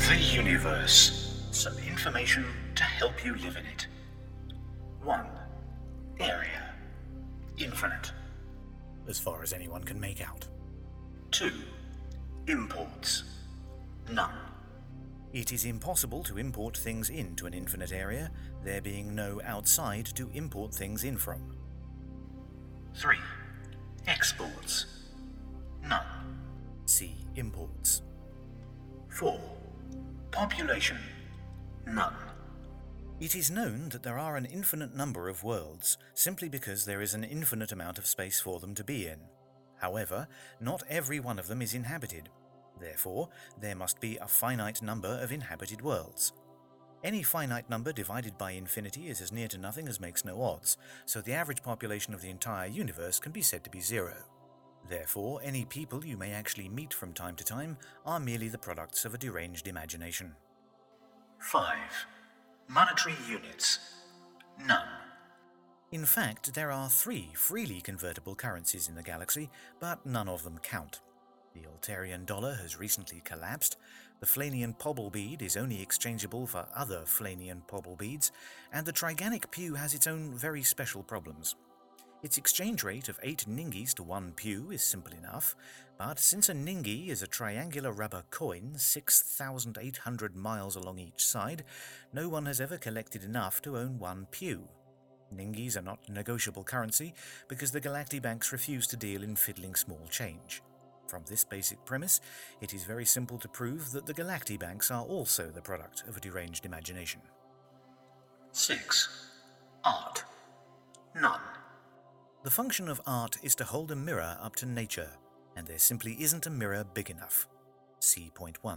The universe. Some information to help you live in it. 1. Area. Infinite. As far as anyone can make out. 2. Imports. None. It is impossible to import things into an infinite area, there being no outside to import things in from. 3. Exports. None. See imports. 4. Population. None. It is known that there are an infinite number of worlds, simply because there is an infinite amount of space for them to be in. However, not every one of them is inhabited. Therefore, there must be a finite number of inhabited worlds. Any finite number divided by infinity is as near to nothing as makes no odds, so the average population of the entire universe can be said to be 0. Therefore, any people you may actually meet from time to time are merely the products of a deranged imagination. 5. Monetary units. None. In fact, there are 3 freely convertible currencies in the galaxy, but none of them count. The Altarian dollar has recently collapsed, the Flanian pobble bead is only exchangeable for other Flanian pobble beads, and the Triganic pew has its own very special problems. Its exchange rate of 8 ningies to 1 pew is simple enough, but since a ningi is a triangular rubber coin 6,800 miles along each side, no one has ever collected enough to own 1 pew. Ningies are not negotiable currency because the Galactibanks refuse to deal in fiddling small change. From this basic premise, it is very simple to prove that the Galactibanks are also the product of a deranged imagination. 6. Art. None. The function of art is to hold a mirror up to nature, and there simply isn't a mirror big enough. See point 1.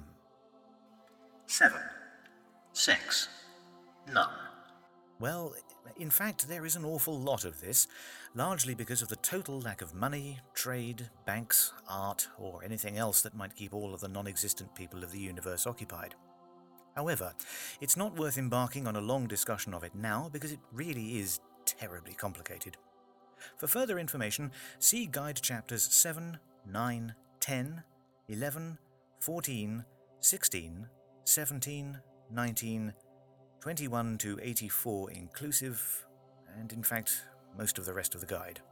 7. Sex. None. Well, in fact, there is an awful lot of this, largely because of the total lack of money, trade, banks, art, or anything else that might keep all of the non-existent people of the universe occupied. However, it's not worth embarking on a long discussion of it now because it really is terribly complicated. For further information, see guide chapters 7, 9, 10, 11, 14, 16, 17, 19, 21 to 84 inclusive, and in fact, most of the rest of the guide.